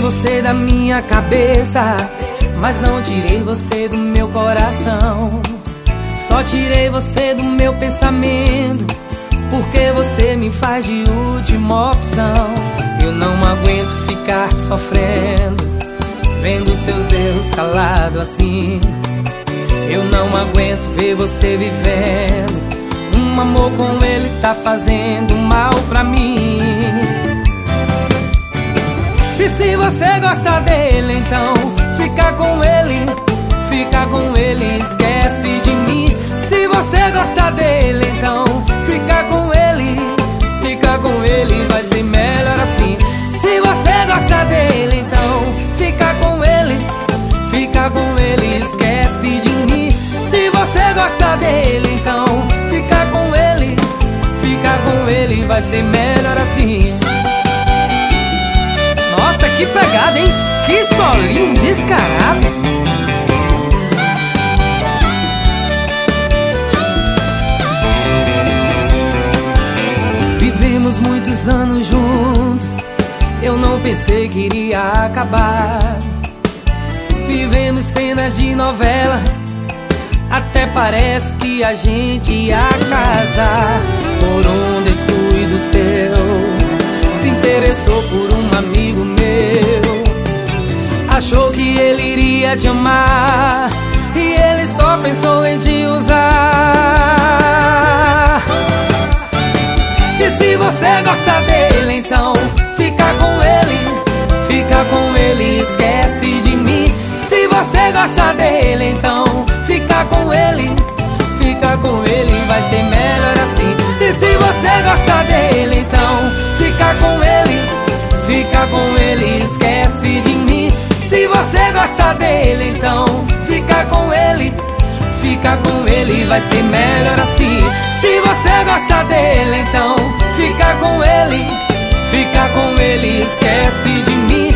você da minha cabeça, mas não tirei você do meu coração. Só tirei você do meu pensamento, porque você me faz de última opção. Eu não aguento ficar sofrendo, vendo seus erros calado assim. Eu não aguento ver você vivendo um amor com ele tá fazendo mal pra mim. E se você gosta dele, então fica com ele. Fica com ele, esquece de mim. Se você gosta dele, então fica com ele. Fica com ele, vai ser melhor assim. Se você gosta dele, então fica com ele. Fica com ele, esquece de mim. Se você gosta dele, então fica com ele. Fica com ele, vai ser melhor assim. Nossa, que pegada, hein? Que solinho descarado. Vivemos muitos anos juntos, eu não pensei que iria acabar. Vivemos cenas de novela, até parece que a gente ia casar. Por um descuido seu, se interessou por um amigo meu. Achou que ele iria te amar, e ele só pensou em te usar. E se você gosta dele, então fica com ele. Fica com ele, esquece de mim. Se você gosta dele, então fica com ele. Fica com ele, vai ser melhor assim. E se você gosta dele, então fica com ele. Fica com ele, esquece de mim. Se você gosta dele, então fica com ele. Fica com ele, vai ser melhor assim. Se você gosta dele, então fica com ele. Fica com ele, esquece de mim.